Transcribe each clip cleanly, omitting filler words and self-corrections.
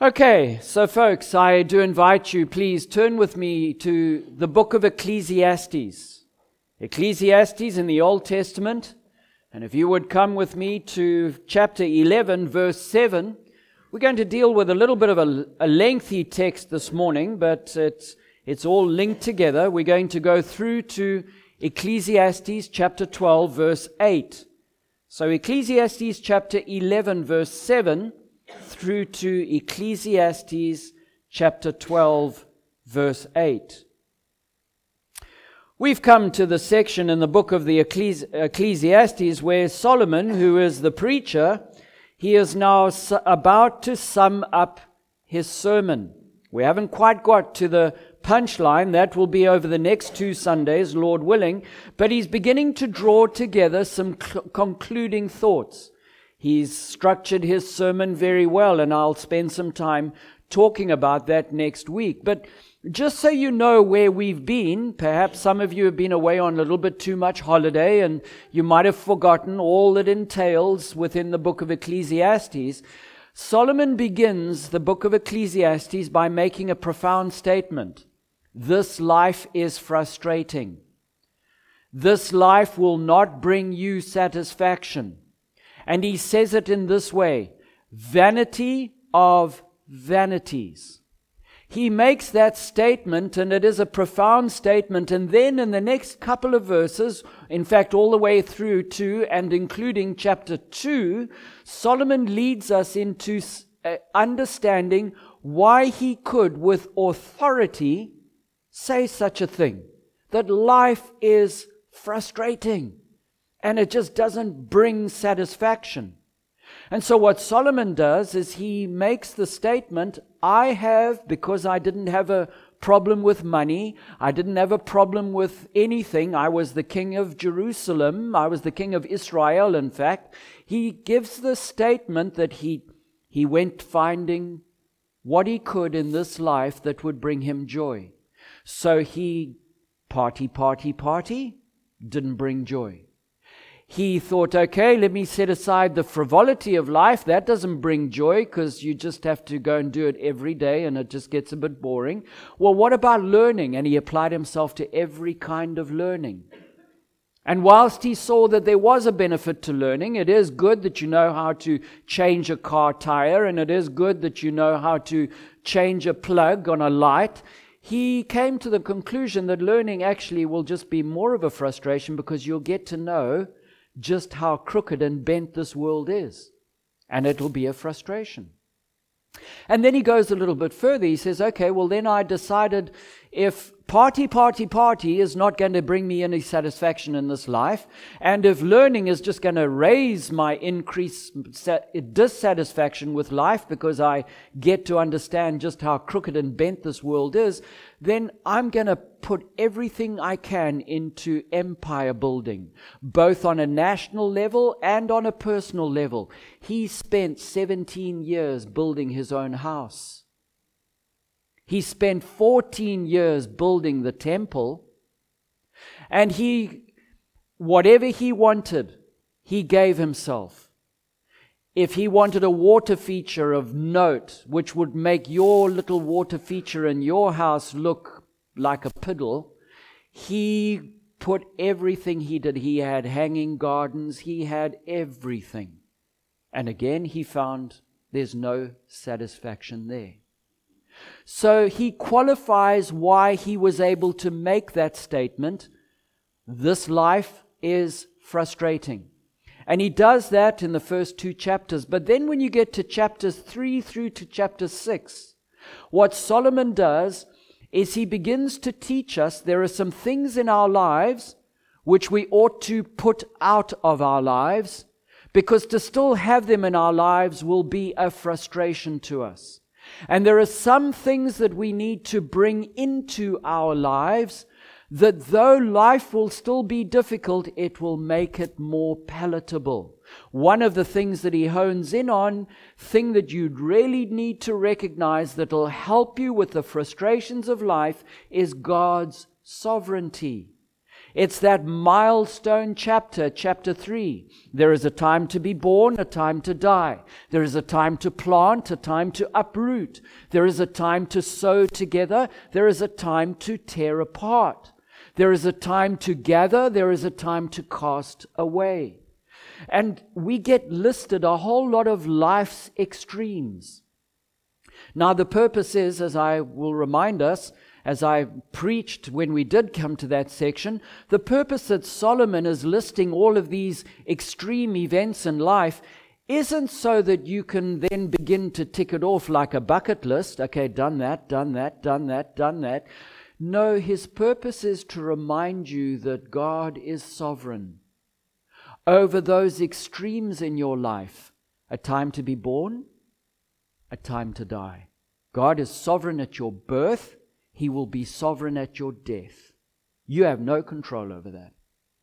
Okay, so folks, I do invite you, please turn with me to the book of Ecclesiastes. Ecclesiastes in the Old Testament. And if you would come with me to chapter 11, verse 7, we're going to deal with a little bit of a lengthy text this morning, but it's all linked together. We're going to go through to Ecclesiastes chapter 12, verse 8. So Ecclesiastes chapter 11, verse 7, through to Ecclesiastes chapter 12, verse 8. We've come to the section in the book of the Ecclesiastes where Solomon, who is the preacher, he is now about to sum up his sermon. We haven't quite got to the punchline. That will be over the next 2 Sundays, Lord willing. But he's beginning to draw together some concluding thoughts. He's structured his sermon very well, and I'll spend some time talking about that next week. But just so you know where we've been, perhaps some of you have been away on a little bit too much holiday, and you might have forgotten all that entails within the book of Ecclesiastes. Solomon begins the book of Ecclesiastes by making a profound statement. This life is frustrating. This life will not bring you satisfaction. And he says it in this way, vanity of vanities. He makes that statement, and it is a profound statement. And then in the next couple of verses, in fact, all the way through to and including chapter 2, Solomon leads us into understanding why he could, with authority, say such a thing, that life is frustrating. And it just doesn't bring satisfaction. And so what Solomon does is he makes the statement, I have, because I didn't have a problem with money, I didn't have a problem with anything, I was the king of Jerusalem, I was the king of Israel, in fact. He gives the statement that he went finding what he could in this life that would bring him joy. So he party, didn't bring joy. He thought, okay, let me set aside the frivolity of life. That doesn't bring joy because you just have to go and do it every day and it just gets a bit boring. Well, what about learning? And he applied himself to every kind of learning. And whilst he saw that there was a benefit to learning, it is good that you know how to change a car tire, and it is good that you know how to change a plug on a light. He came to the conclusion that learning actually will just be more of a frustration because you'll get to know just how crooked and bent this world is. And it'll be a frustration. And then he goes a little bit further. He says, okay, well then I decided if party is not going to bring me any satisfaction in this life, and if learning is just going to raise my increased dissatisfaction with life because I get to understand just how crooked and bent this world is, then I'm going to put everything I can into empire building, both on a national level and on a personal level. He spent 17 years building his own house. He spent 14 years building the temple, and whatever he wanted, he gave himself. If he wanted a water feature of note, which would make your little water feature in your house look like a piddle, he put everything he did. He had hanging gardens, he had everything. And again, he found there's no satisfaction there. So he qualifies why he was able to make that statement. This life is frustrating. And he does that in the first 2 chapters. But then when you get to chapters 3 through to chapter 6, what Solomon does is he begins to teach us there are some things in our lives which we ought to put out of our lives, because to still have them in our lives will be a frustration to us. And there are some things that we need to bring into our lives that though life will still be difficult, it will make it more palatable. One of the things that he hones in on, thing that you'd really need to recognize that will help you with the frustrations of life, is God's sovereignty. It's that milestone chapter, chapter 3. There is a time to be born, a time to die. There is a time to plant, a time to uproot. There is a time to sow together. There is a time to tear apart. There is a time to gather. There is a time to cast away. And we get listed a whole lot of life's extremes. Now, the purpose is, as I will remind us, as I preached when we did come to that section, the purpose that Solomon is listing all of these extreme events in life isn't so that you can then begin to tick it off like a bucket list. Okay, done that, done that, done that, done that. No, his purpose is to remind you that God is sovereign over those extremes in your life. A time to be born, a time to die. God is sovereign at your birth. He will be sovereign at your death. You have no control over that.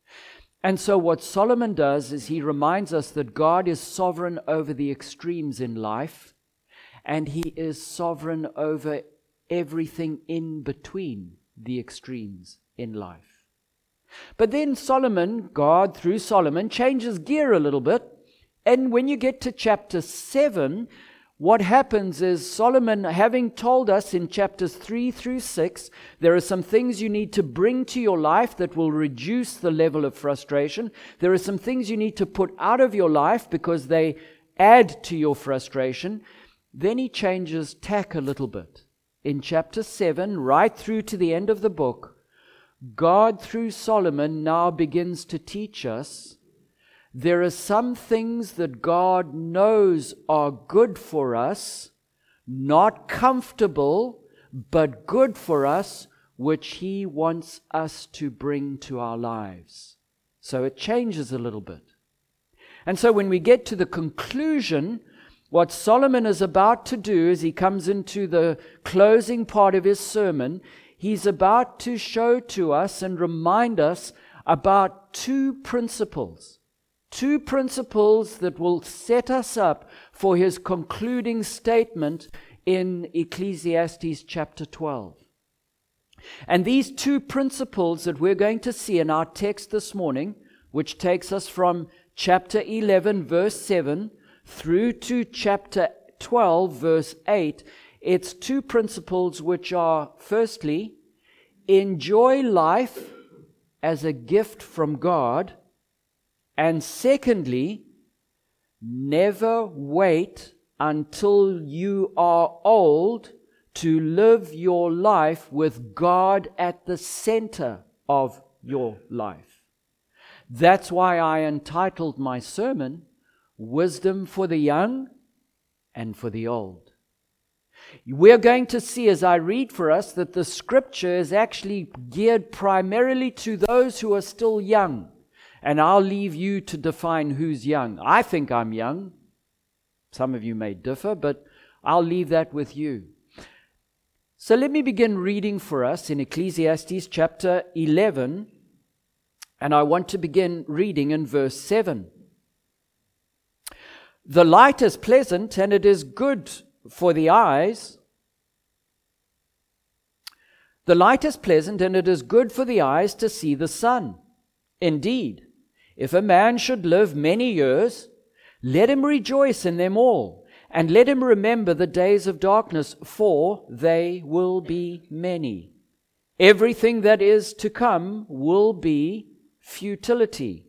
And so what Solomon does is he reminds us that God is sovereign over the extremes in life, and he is sovereign over everything in between the extremes in life. But then Solomon, God through Solomon, changes gear a little bit. And when you get to chapter 7, what happens is Solomon, having told us in chapters 3 through 6, there are some things you need to bring to your life that will reduce the level of frustration. There are some things you need to put out of your life because they add to your frustration. Then he changes tack a little bit. In chapter 7, right through to the end of the book, God through Solomon now begins to teach us there are some things that God knows are good for us, not comfortable, but good for us, which he wants us to bring to our lives. So it changes a little bit. And so when we get to the conclusion, what Solomon is about to do as he comes into the closing part of his sermon, he's about to show to us and remind us about two principles that will set us up for his concluding statement in Ecclesiastes chapter 12. And these two principles that we're going to see in our text this morning, which takes us from chapter 11, verse 7, through to chapter 12, verse 8, it's two principles which are, firstly, enjoy life as a gift from God, and secondly, never wait until you are old to live your life with God at the center of your life. That's why I entitled my sermon, Wisdom for the Young and for the Old. We're going to see as I read for us that the scripture is actually geared primarily to those who are still young. And I'll leave you to define who's young. I think I'm young. Some of you may differ, but I'll leave that with you. So let me begin reading for us in Ecclesiastes chapter 11. And I want to begin reading in verse 7. The light is pleasant and it is good for the eyes. The light is pleasant and it is good for the eyes to see the sun. Indeed, if a man should live many years, let him rejoice in them all, and let him remember the days of darkness, for they will be many. Everything that is to come will be futility.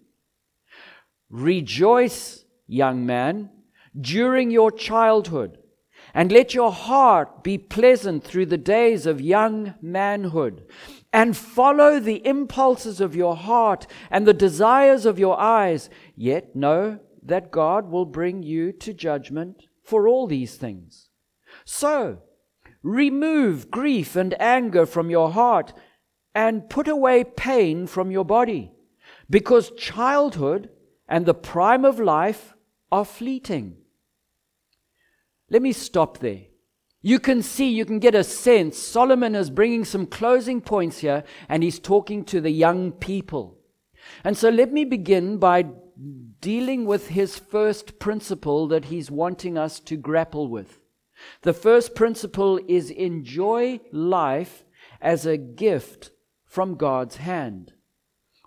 Rejoice, young man, during your childhood, and let your heart be pleasant through the days of young manhood. And follow the impulses of your heart and the desires of your eyes. Yet know that God will bring you to judgment for all these things. So, remove grief and anger from your heart and put away pain from your body, because childhood and the prime of life are fleeting. Let me stop there. You can see, you can get a sense, Solomon is bringing some closing points here, and he's talking to the young people. And so let me begin by dealing with his first principle that he's wanting us to grapple with. The first principle is enjoy life as a gift from God's hand.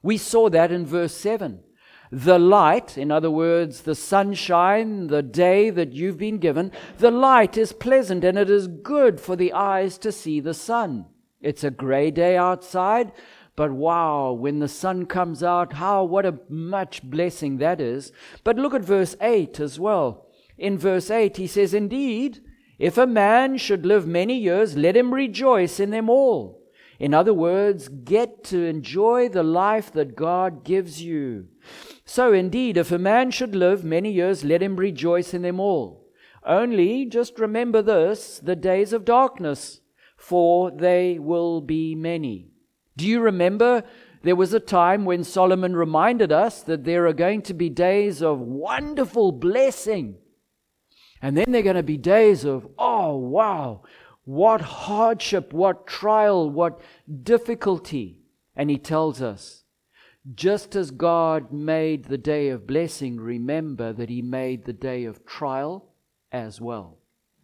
We saw that in verse 7. The light, in other words, the sunshine, the day that you've been given, the light is pleasant and it is good for the eyes to see the sun. It's a gray day outside, but wow, when the sun comes out, what a much blessing that is. But look at verse 8 as well. In verse 8 he says, indeed, if a man should live many years, let him rejoice in them all. In other words, get to enjoy the life that God gives you. So indeed, if a man should live many years, let him rejoice in them all. Only just remember this, the days of darkness, for they will be many. Do you remember there was a time when Solomon reminded us that there are going to be days of wonderful blessing. And then there are going to be days of, oh wow, what hardship, what trial, what difficulty. And he tells us, just as God made the day of blessing, remember that he made the day of trial as well.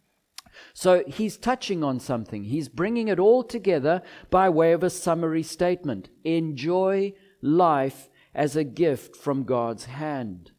So he's touching on something. He's bringing it all together by way of a summary statement. Enjoy life as a gift from God's hand.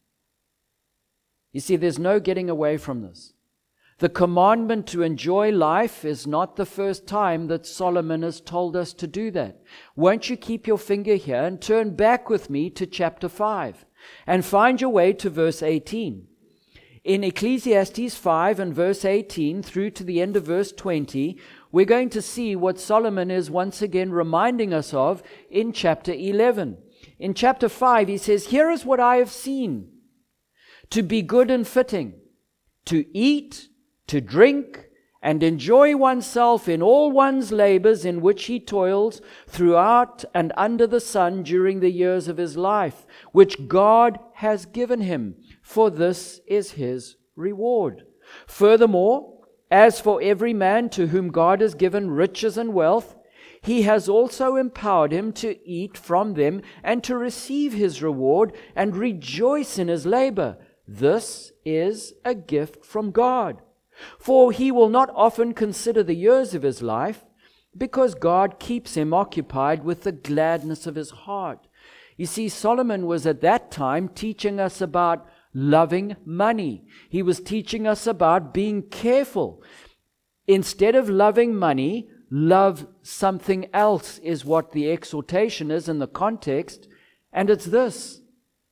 You see, there's no getting away from this. The commandment to enjoy life is not the first time that Solomon has told us to do that. Won't you keep your finger here and turn back with me to chapter 5 and find your way to verse 18. In Ecclesiastes 5 and verse 18 through to the end of verse 20, we're going to see what Solomon is once again reminding us of in chapter 11. In chapter 5, he says, here is what I have seen, to be good and fitting, to eat, to drink, and enjoy oneself in all one's labors in which he toils throughout and under the sun during the years of his life, which God has given him, for this is his reward. Furthermore, as for every man to whom God has given riches and wealth, he has also empowered him to eat from them and to receive his reward and rejoice in his labor. This is a gift from God. For he will not often consider the years of his life, because God keeps him occupied with the gladness of his heart. You see, Solomon was at that time teaching us about loving money. He was teaching us about being careful. Instead of loving money, love something else is what the exhortation is in the context. And it's this: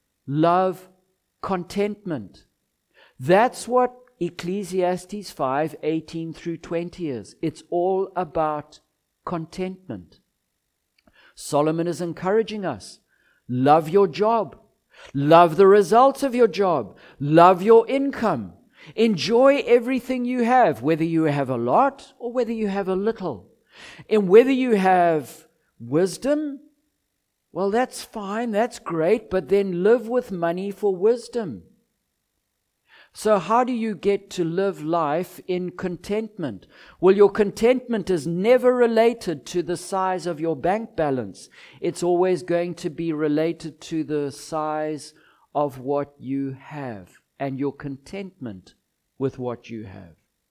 love contentment. That's what Ecclesiastes 5:18 through 20 is. It's all about contentment. Solomon is encouraging us. Love your job. Love the results of your job. Love your income. Enjoy everything you have, whether you have a lot or whether you have a little. And whether you have wisdom, well, that's fine, that's great, but then live with money for wisdom. So how do you get to live life in contentment? Well, your contentment is never related to the size of your bank balance. It's always going to be related to the size of what you have and your contentment with what you have.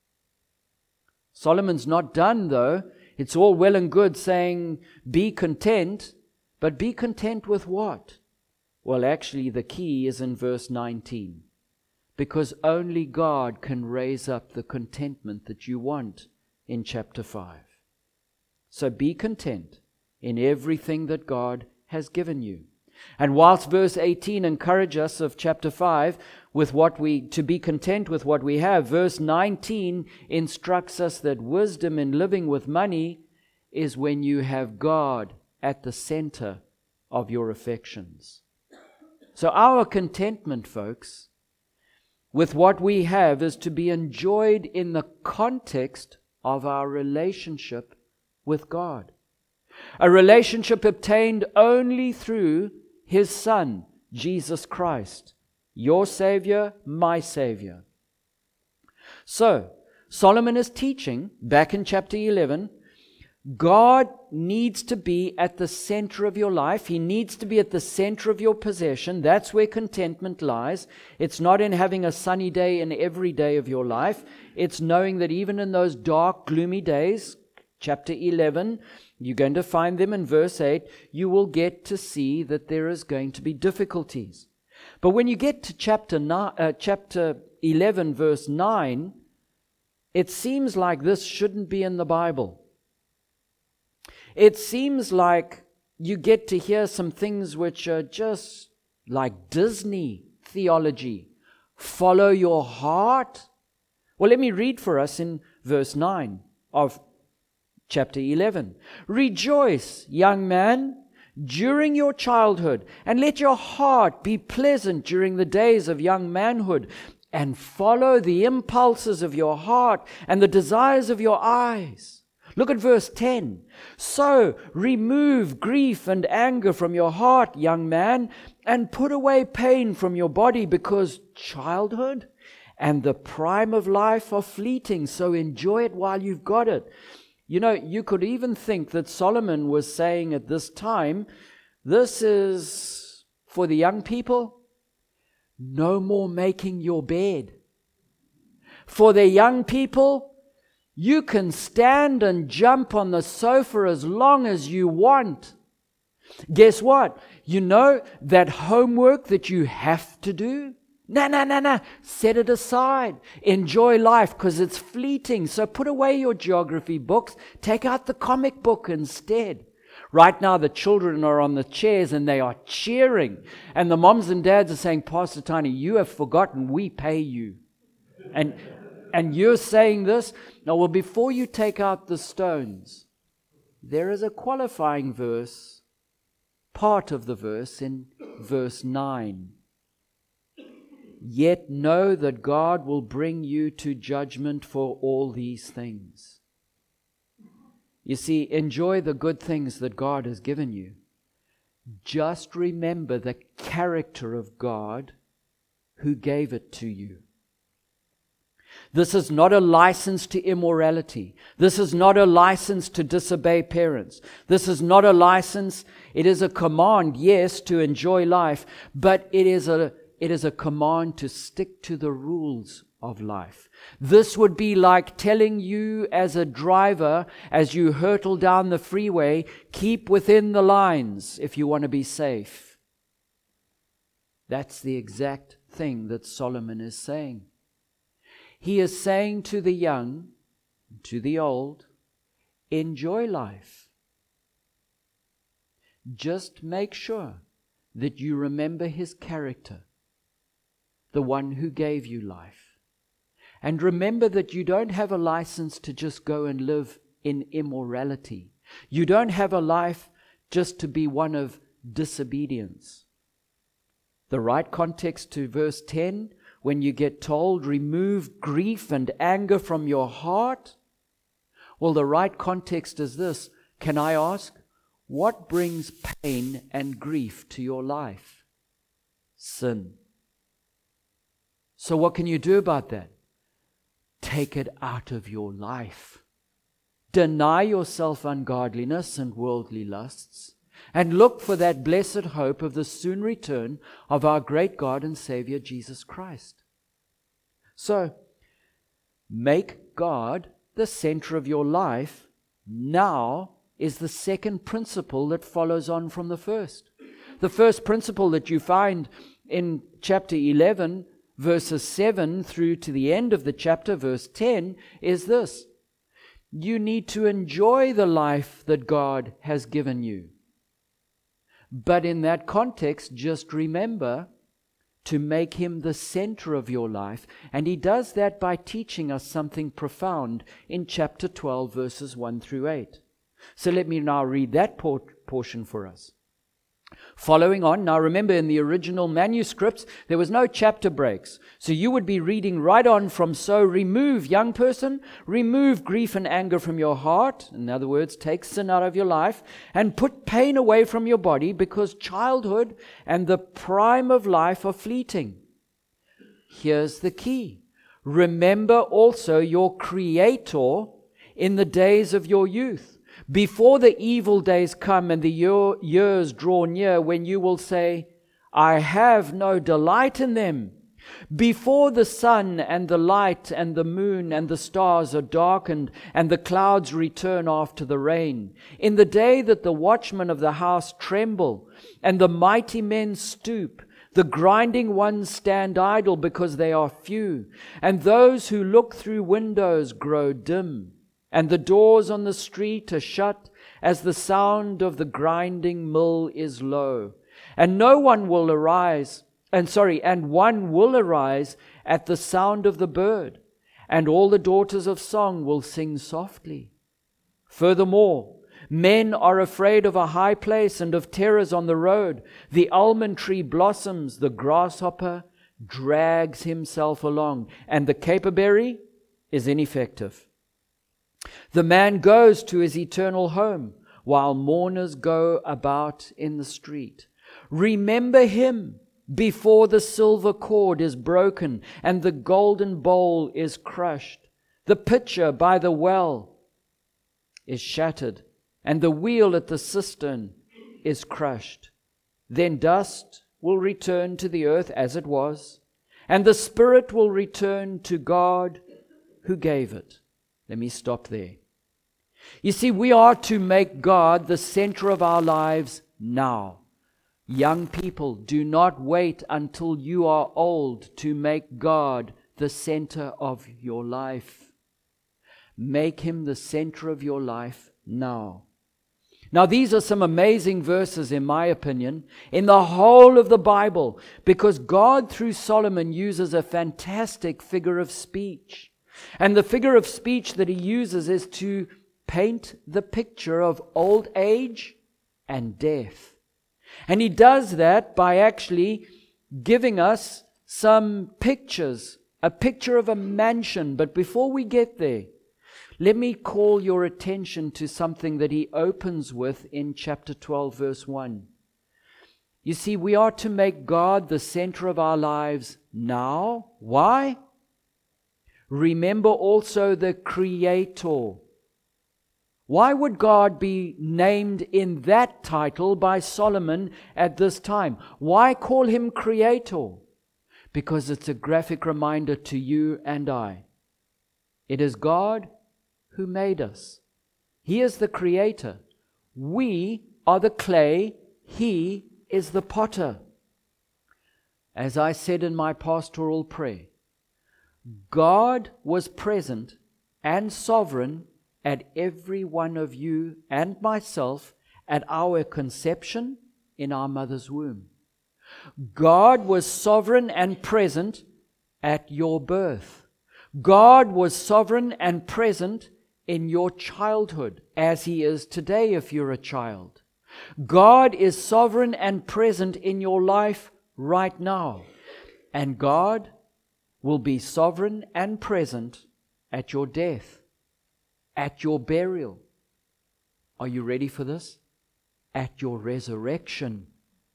Solomon's not done, though. It's all well and good saying, be content, but be content with what? Well, actually, the key is in verse 19. Because only God can raise up the contentment that you want in chapter 5. So be content in everything that God has given you. And whilst verse 18 encourages us of chapter 5 with to be content with what we have, verse 19 instructs us that wisdom in living with money is when you have God at the center of your affections. So our contentment, folks, with what we have is to be enjoyed in the context of our relationship with God. A relationship obtained only through His Son, Jesus Christ, your Savior, my Savior. So, Solomon is teaching, back in chapter 11, God needs to be at the center of your life. He needs to be at the center of your possession. That's where contentment lies. It's not in having a sunny day in every day of your life. It's knowing that even in those dark, gloomy days, chapter 11, you're going to find them in verse 8, you will get to see that there is going to be difficulties. But when you get to chapter 11, verse 9, it seems like this shouldn't be in the Bible. It seems like you get to hear some things which are just like Disney theology. Follow your heart. Well, let me read for us in verse 9 of chapter 11. Rejoice, young man, during your childhood, and let your heart be pleasant during the days of young manhood, and follow the impulses of your heart and the desires of your eyes. Look at verse 10. So remove grief and anger from your heart, young man, and put away pain from your body, because childhood and the prime of life are fleeting, so enjoy it while you've got it. You know, you could even think that Solomon was saying at this time, this is for the young people, no more making your bed. For the young people, you can stand and jump on the sofa as long as you want. Guess what? You know that homework that you have to do? No. Set it aside. Enjoy life, because it's fleeting. So put away your geography books. Take out the comic book instead. Right now the children are on the chairs and they are cheering. And the moms and dads are saying, Pastor Tiny, you have forgotten we pay you. And you're saying this? No, well, before you take out the stones, there is a qualifying verse, part of the verse in verse 9. Yet know that God will bring you to judgment for all these things. You see, enjoy the good things that God has given you. Just remember the character of God who gave it to you. This is not a license to immorality. This is not a license to disobey parents. This is not a license. It is a command, yes, to enjoy life, but it is a command to stick to the rules of life. This would be like telling you as a driver, as you hurtle down the freeway, keep within the lines if you want to be safe. That's the exact thing that Solomon is saying. He is saying to the young, to the old, enjoy life. Just make sure that you remember His character, the one who gave you life. And remember that you don't have a license to just go and live in immorality. You don't have a life just to be one of disobedience. The right context to verse 10, when you get told, remove grief and anger from your heart, well, the right context is this. Can I ask, what brings pain and grief to your life? Sin. So what can you do about that? Take it out of your life. Deny yourself ungodliness and worldly lusts, and look for that blessed hope of the soon return of our great God and Savior Jesus Christ. So, make God the center of your life now is the second principle that follows on from the first. The first principle that you find in chapter 11, verses 7 through to the end of the chapter, verse 10, is this. You need to enjoy the life that God has given you. But in that context, just remember to make Him the center of your life. And He does that by teaching us something profound in chapter 12, verses 1 through 8. So let me now read that portion for us. Following on, now remember in the original manuscripts, there was no chapter breaks. So you would be reading right on from, so remove, young person, remove grief and anger from your heart. In other words, take sin out of your life and put pain away from your body, because childhood and the prime of life are fleeting. Here's the key. Remember also your Creator in the days of your youth, before the evil days come and the years draw near, when you will say, I have no delight in them. Before the sun and the light and the moon and the stars are darkened, and the clouds return after the rain, in the day that the watchmen of the house tremble, and the mighty men stoop, the grinding ones stand idle because they are few, and those who look through windows grow dim, and the doors on the street are shut as the sound of the grinding mill is low, and one will arise at the sound of the bird, and all the daughters of song will sing softly. Furthermore, men are afraid of a high place and of terrors on the road. The almond tree blossoms, the grasshopper drags himself along, and the caperberry is ineffective. The man goes to his eternal home, while mourners go about in the street. Remember him before the silver cord is broken and the golden bowl is crushed. The pitcher by the well is shattered, and the wheel at the cistern is crushed. Then dust will return to the earth as it was, and the spirit will return to God who gave it. Let me stop there. You see, we are to make God the center of our lives now. Young people, do not wait until you are old to make God the center of your life. Make Him the center of your life now. Now, these are some amazing verses, in my opinion, in the whole of the Bible, because God, through Solomon, uses a fantastic figure of speech. And the figure of speech that he uses is to paint the picture of old age and death. And he does that by actually giving us some pictures, a picture of a mansion. But before we get there, let me call your attention to something that he opens with in chapter 12, verse 1. You see, we are to make God the center of our lives now. Why? Remember also the Creator. Why would God be named in that title by Solomon at this time? Why call Him Creator? Because it's a graphic reminder to you and I. It is God who made us. He is the Creator. We are the clay. He is the potter. As I said in my pastoral prayer, God was present and sovereign at every one of you and myself at our conception in our mother's womb. God was sovereign and present at your birth. God was sovereign and present in your childhood, as He is today if you're a child. God is sovereign and present in your life right now. And God will be sovereign and present at your death, at your burial. Are you ready for this? At your resurrection.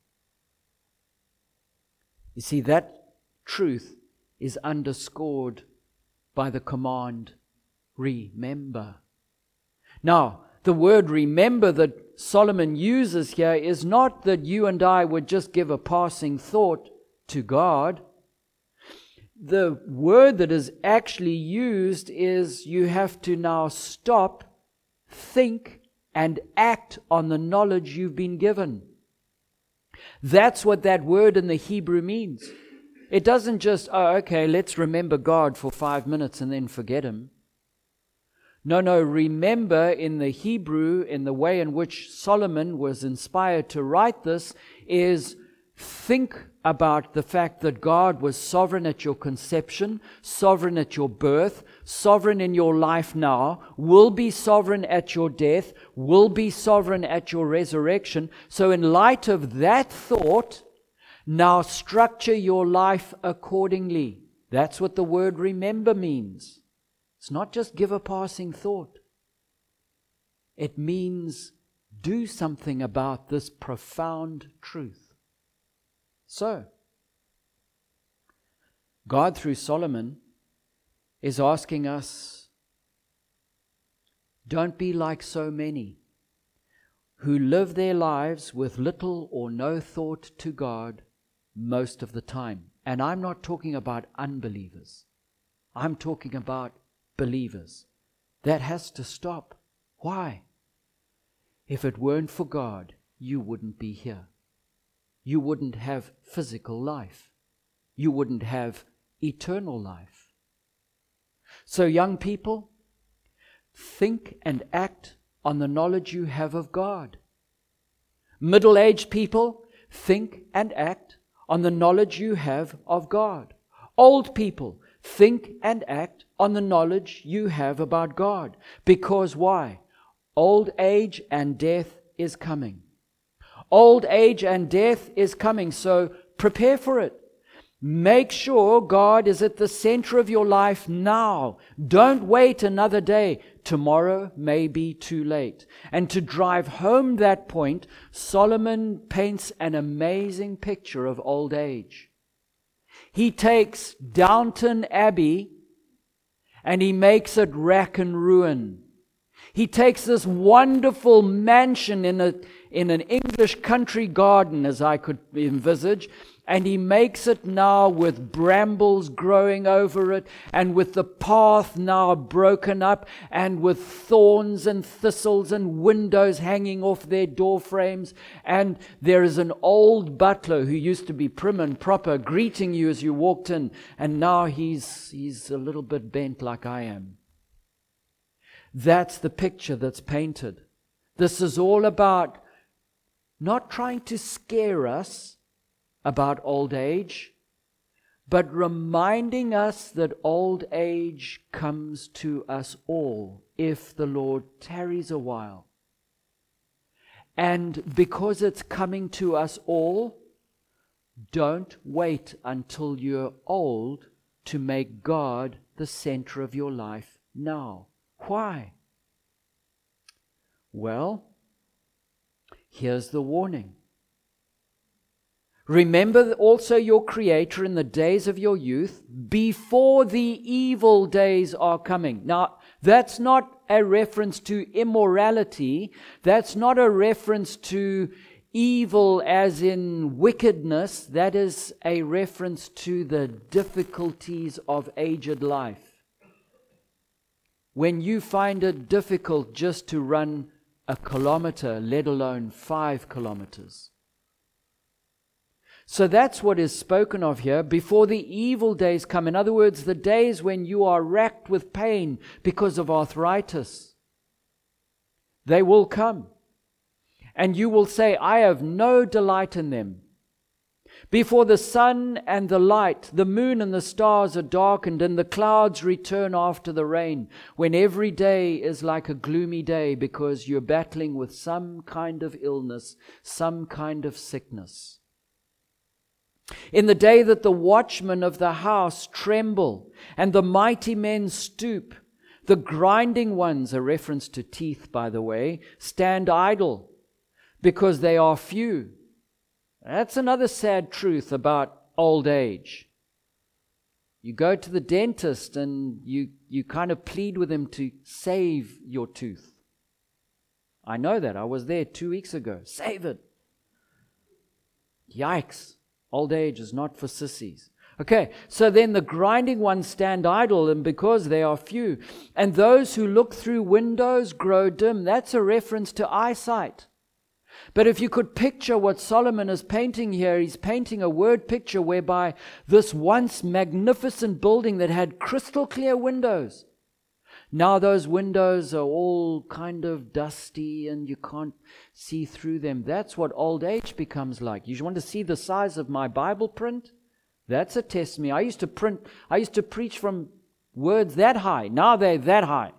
You see, that truth is underscored by the command, remember. Now, the word remember that Solomon uses here is not that you and I would just give a passing thought to God. The word that is actually used is you have to now stop, think, and act on the knowledge you've been given. That's what that word in the Hebrew means. It doesn't just, let's remember God for 5 minutes and then forget Him. No, remember in the Hebrew, in the way in which Solomon was inspired to write this, is think about the fact that God was sovereign at your conception, sovereign at your birth, sovereign in your life now, will be sovereign at your death, will be sovereign at your resurrection. So in light of that thought, now structure your life accordingly. That's what the word remember means. It's not just give a passing thought. It means do something about this profound truth. So, God through Solomon is asking us, don't be like so many who live their lives with little or no thought to God most of the time. And I'm not talking about unbelievers. I'm talking about believers. That has to stop. Why? If it weren't for God, you wouldn't be here. You wouldn't have physical life. You wouldn't have eternal life. So young people, think and act on the knowledge you have of God. Middle-aged people, think and act on the knowledge you have of God. Old people, think and act on the knowledge you have about God. Because why? Old age and death is coming. Old age and death is coming, so prepare for it. Make sure God is at the center of your life now. Don't wait another day. Tomorrow may be too late. And to drive home that point, Solomon paints an amazing picture of old age. He takes Downton Abbey and he makes it rack and ruin. He takes this wonderful mansion in an English country garden, as I could envisage, and he makes it now with brambles growing over it, and with the path now broken up, and with thorns and thistles and windows hanging off their door frames. And there is an old butler who used to be prim and proper, greeting you as you walked in, and now he's a little bit bent like I am. That's the picture that's painted. This is all about not trying to scare us about old age, but reminding us that old age comes to us all if the Lord tarries a while. And because it's coming to us all, don't wait until you're old to make God the center of your life now. Why? Well, here's the warning. Remember also your Creator in the days of your youth, before the evil days are coming. Now, that's not a reference to immorality. That's not a reference to evil as in wickedness. That is a reference to the difficulties of aged life. When you find it difficult just to run a kilometer, let alone 5 kilometers. So that's what is spoken of here, before the evil days come. In other words, the days when you are racked with pain because of arthritis. They will come. And you will say, I have no delight in them. Before the sun and the light, the moon and the stars are darkened, and the clouds return after the rain, when every day is like a gloomy day because you're battling with some kind of illness, some kind of sickness. In the day that the watchmen of the house tremble, and the mighty men stoop, the grinding ones, a reference to teeth, by the way, stand idle, because they are few. That's another sad truth about old age. You go to the dentist and you kind of plead with him to save your tooth. I know that. I was there 2 weeks ago. Save it. Yikes. Old age is not for sissies. Okay, so then the grinding ones stand idle, and because they are few. And those who look through windows grow dim. That's a reference to eyesight. But if you could picture what Solomon is painting here, he's painting a word picture whereby this once magnificent building that had crystal clear windows, now those windows are all kind of dusty and you can't see through them. That's what old age becomes like. You want to see the size of my Bible print? That's a test me. I used to preach from words that high. Now they're that high.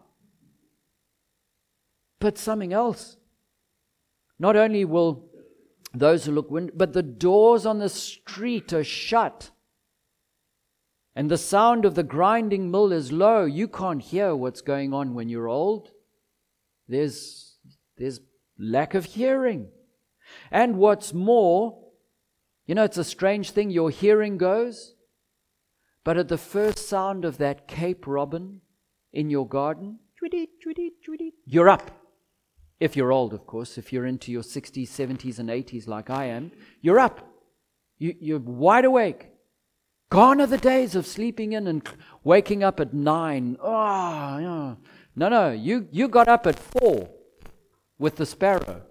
But something else. Not only will those who look but the doors on the street are shut. And the sound of the grinding mill is low. You can't hear what's going on when you're old. There's lack of hearing. And what's more, it's a strange thing. Your hearing goes, but at the first sound of that Cape robin in your garden, you're up. If you're old, of course. If you're into your 60s, 70s, and 80s like I am, you're up. You're wide awake. Gone are the days of sleeping in and waking up at 9. Oh, yeah. No, you got up at 4 with the sparrow.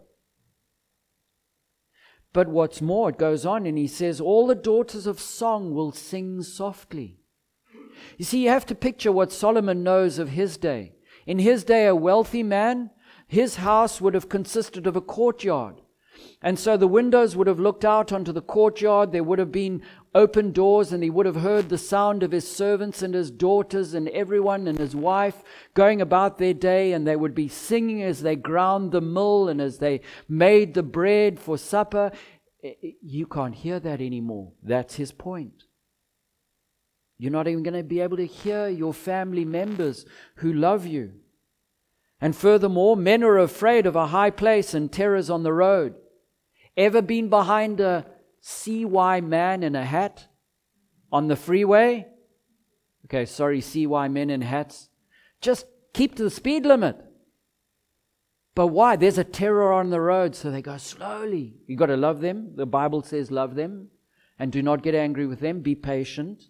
But what's more, it goes on and he says, all the daughters of song will sing softly. You see, you have to picture what Solomon knows of his day. In his day, a wealthy man, his house would have consisted of a courtyard. And so the windows would have looked out onto the courtyard. There would have been open doors, and he would have heard the sound of his servants and his daughters and everyone and his wife going about their day, and they would be singing as they ground the mill and as they made the bread for supper. You can't hear that anymore. That's his point. You're not even going to be able to hear your family members who love you. And furthermore, men are afraid of a high place and terrors on the road. Ever been behind a CY man in a hat on the freeway? Okay, sorry, CY men in hats. Just keep to the speed limit. But why? There's a terror on the road, so they go slowly. You've got to love them. The Bible says love them and do not get angry with them. Be patient.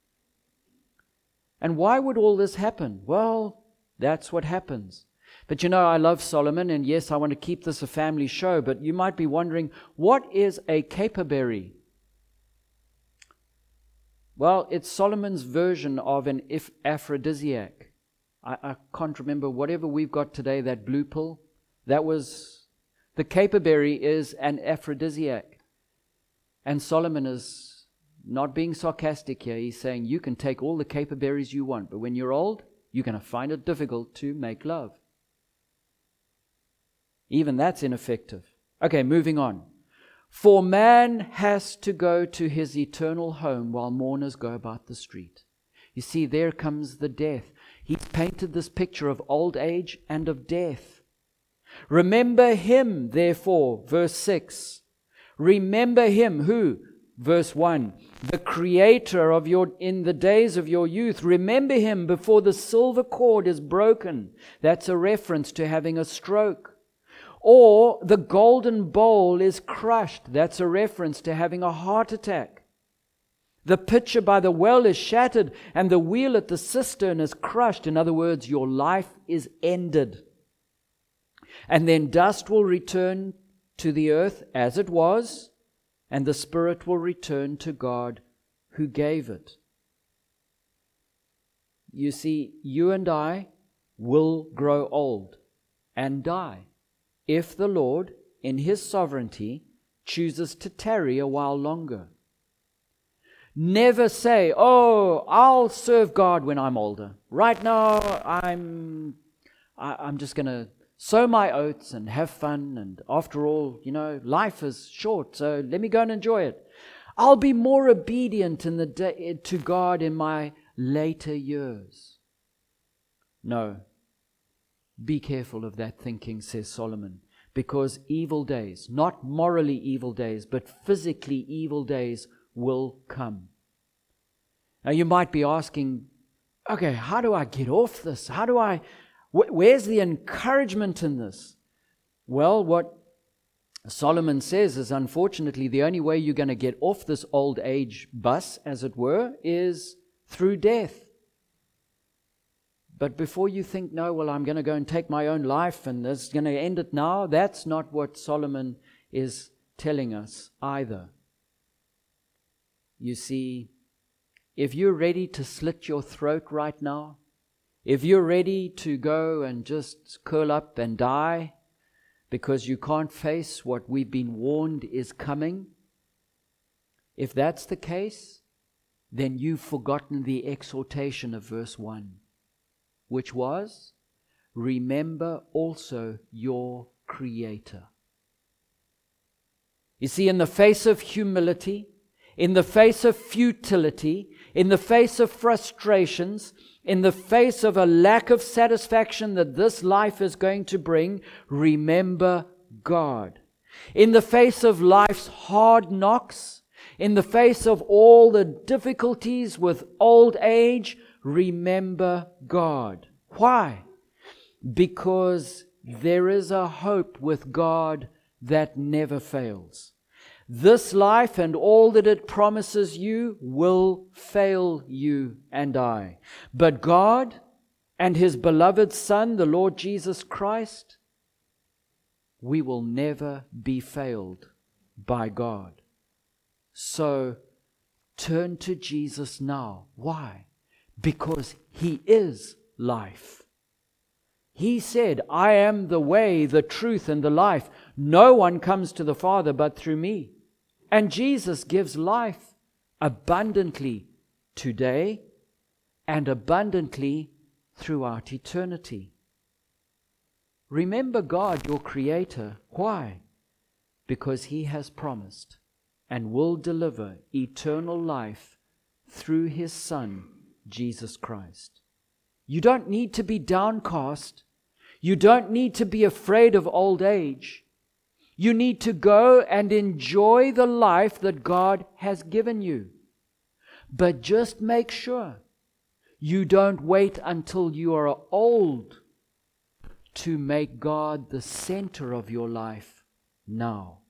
And why would all this happen? Well, that's what happens. But you know, I love Solomon, and yes, I want to keep this a family show, but you might be wondering, what is a caperberry? Well, it's Solomon's version of an aphrodisiac. I can't remember, whatever we've got today, that blue pill, that was, the caperberry is an aphrodisiac. And Solomon is not being sarcastic here. He's saying you can take all the caperberries you want, but when you're old, you're going to find it difficult to make love. Even that's ineffective. Okay, moving on. For man has to go to his eternal home while mourners go about the street. You see, there comes the death. He's painted this picture of old age and of death. Remember him, therefore, verse 6. Remember him who, verse 1, the creator of in the days of your youth. Remember him before the silver cord is broken. That's a reference to having a stroke. Or the golden bowl is crushed. That's a reference to having a heart attack. The pitcher by the well is shattered, and the wheel at the cistern is crushed. In other words, your life is ended. And then dust will return to the earth as it was, and the spirit will return to God who gave it. You see, you and I will grow old and die if the Lord, in His sovereignty, chooses to tarry a while longer. Never say, oh, I'll serve God when I'm older. Right now, I'm just going to sow my oats and have fun. And after all, you know, life is short, so let me go and enjoy it. I'll be more obedient to God in my later years. No. Be careful of that thinking, says Solomon, because evil days, not morally evil days, but physically evil days will come. Now you might be asking, okay, how do I get off this? Where's the encouragement in this? Well, what Solomon says is, unfortunately, the only way you're going to get off this old age bus, as it were, is through death. But before you think, no, well, I'm going to go and take my own life and this is going to end it now, that's not what Solomon is telling us either. You see, if you're ready to slit your throat right now, if you're ready to go and just curl up and die because you can't face what we've been warned is coming, if that's the case, then you've forgotten the exhortation of verse 1. Which was, remember also your Creator. You see, in the face of humility, in the face of futility, in the face of frustrations, in the face of a lack of satisfaction that this life is going to bring, remember God. In the face of life's hard knocks, in the face of all the difficulties with old age, remember God. Why? Because there is a hope with God that never fails. This life and all that it promises you will fail you and I. But God and His beloved Son, the Lord Jesus Christ, we will never be failed by God. So turn to Jesus now. Why? Because He is life. He said, I am the way, the truth, and the life. No one comes to the Father but through me. And Jesus gives life abundantly today and abundantly throughout eternity. Remember God, your Creator. Why? Because He has promised and will deliver eternal life through His Son, Jesus Christ. You don't need to be downcast. You don't need to be afraid of old age. You need to go and enjoy the life that God has given you. But just make sure you don't wait until you are old to make God the center of your life now.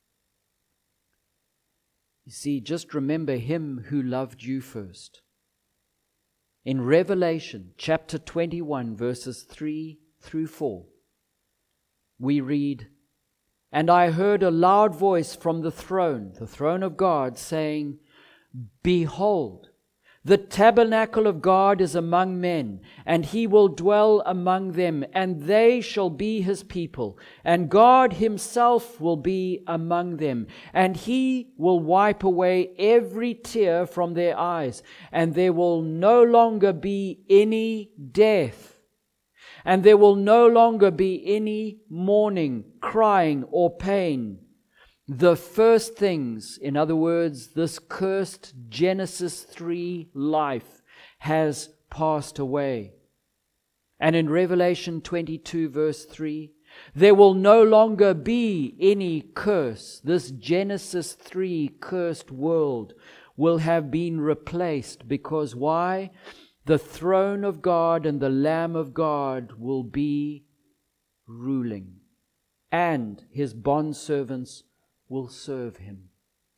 You see, just remember Him who loved you first. In Revelation chapter 21, verses 3 through 4, we read, And I heard a loud voice from the throne of God, saying, Behold, the tabernacle of God is among men, and He will dwell among them, and they shall be His people, and God Himself will be among them, and He will wipe away every tear from their eyes, and there will no longer be any death, and there will no longer be any mourning, crying, or pain. The first things, in other words, this cursed Genesis 3 life has passed away. And in Revelation 22 verse 3, there will no longer be any curse. This Genesis 3 cursed world will have been replaced, because why? The throne of God and the Lamb of God will be ruling, and His bondservants will serve Him.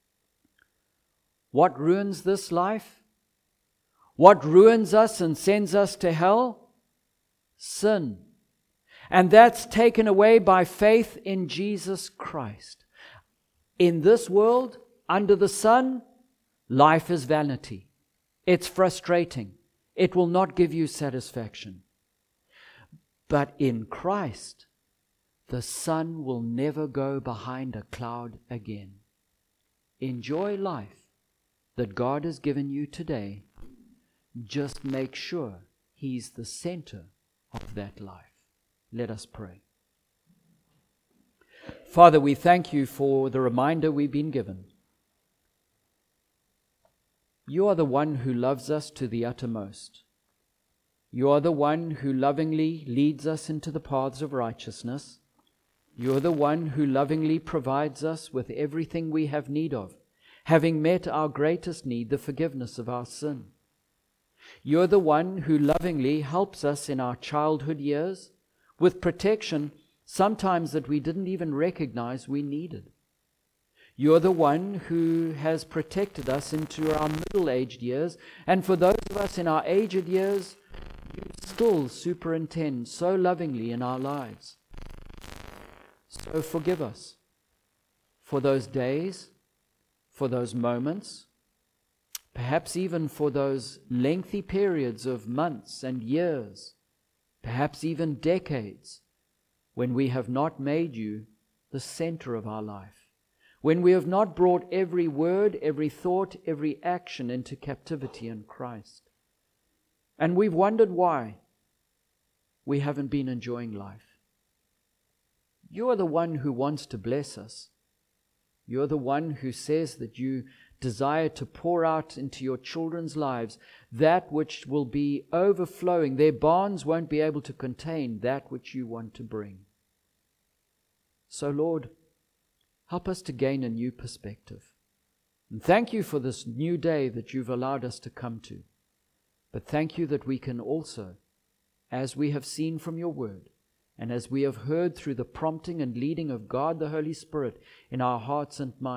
What ruins this life? What ruins us and sends us to hell? Sin. And that's taken away by faith in Jesus Christ. In this world, under the sun, life is vanity. It's frustrating. It will not give you satisfaction. But in Christ, the sun will never go behind a cloud again. Enjoy life that God has given you today. Just make sure He's the center of that life. Let us pray. Father, we thank You for the reminder we've been given. You are the one who loves us to the uttermost. You are the one who lovingly leads us into the paths of righteousness. You're the one who lovingly provides us with everything we have need of, having met our greatest need, the forgiveness of our sin. You're the one who lovingly helps us in our childhood years with protection, sometimes that we didn't even recognize we needed. You're the one who has protected us into our middle-aged years, and for those of us in our aged years, You still superintend so lovingly in our lives. So forgive us for those days, for those moments, perhaps even for those lengthy periods of months and years, perhaps even decades, when we have not made You the center of our life, when we have not brought every word, every thought, every action into captivity in Christ. And we've wondered why we haven't been enjoying life. You are the one who wants to bless us. You're the one who says that You desire to pour out into Your children's lives that which will be overflowing. Their barns won't be able to contain that which You want to bring. So, Lord, help us to gain a new perspective. And thank You for this new day that You've allowed us to come to. But thank You that we can also, as we have seen from Your word, and as we have heard through the prompting and leading of God the Holy Spirit in our hearts and minds,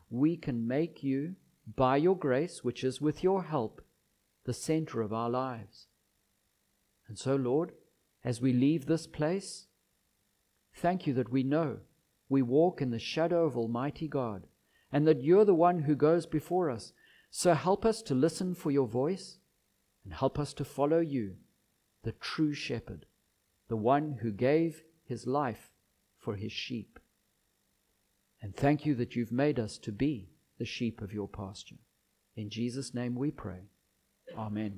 we can make you, by your grace, which is with your help, the center of our lives. And so, Lord, as we leave this place, thank you that we know we walk in the shadow of Almighty God, and that you're the one who goes before us. So help us to listen for your voice, and help us to follow you, the true shepherd, the one who gave his life for his sheep. And thank you that you've made us to be the sheep of your pasture. In Jesus' name we pray. Amen.